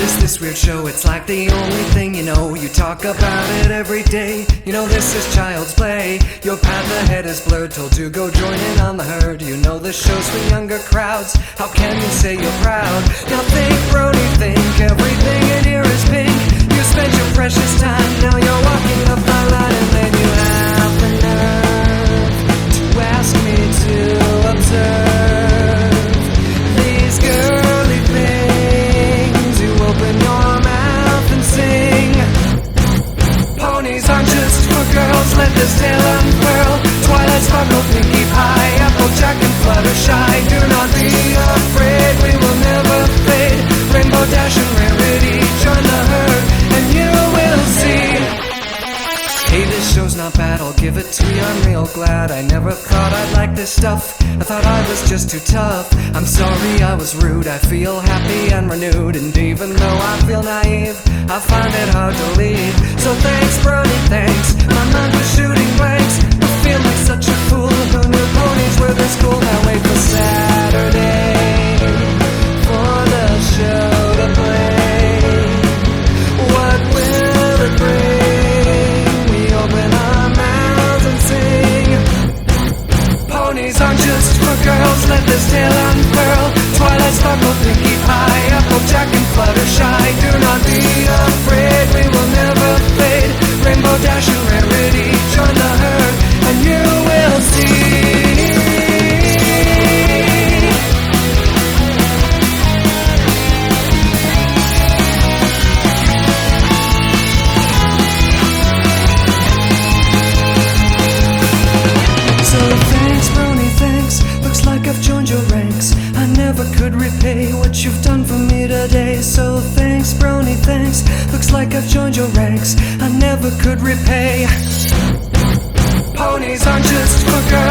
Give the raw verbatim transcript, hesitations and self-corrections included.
is this weird show? It's like the only thing you know. You talk about it every day. You know this is child's play. Your path ahead is blurred, told to go join in on the herd. You know this show's for younger crowds. How can you say you're proud? Now think, Brody, think everything in here is pink. You spent your precious time, now you're walking up my line, and then you have the nerve to ask me to observe these girly things. You open your mouth and sing. Ponies aren't just for girls, let this tale unfurl. Twilight sparkle, pinky pie, applejack and fluttershy. Do not be afraid, we will never fade. Rainbow dash and rarity, join the herd and you will see. Hey, this show's not bad, I'll give it to you, I'm real glad. I never thought I'd like this stuff, I thought I was just too tough. I'm sorry I was rude, I feel happy and renewed. And even though I feel naive, I find it hard to leave. So thanks, Brody, thanks, my mind was shooting blanks. I feel like such a fool, who knew ponies were this cool. Now wait for Saturday, for the show to play. What will it bring? Open our mouths and sing. Ponies aren't just for girls, let this tale unfurl. Twilight sparkle, pinky pie, applejack and fluttershy. Do not be afraid, we will never fade. Rainbow dash and rarity, join the herd and you will see. I've joined your ranks. I never could repay what you've done for me today. So thanks, Brony, thanks. Looks like I've joined your ranks. I never could repay. Ponies aren't just for girls.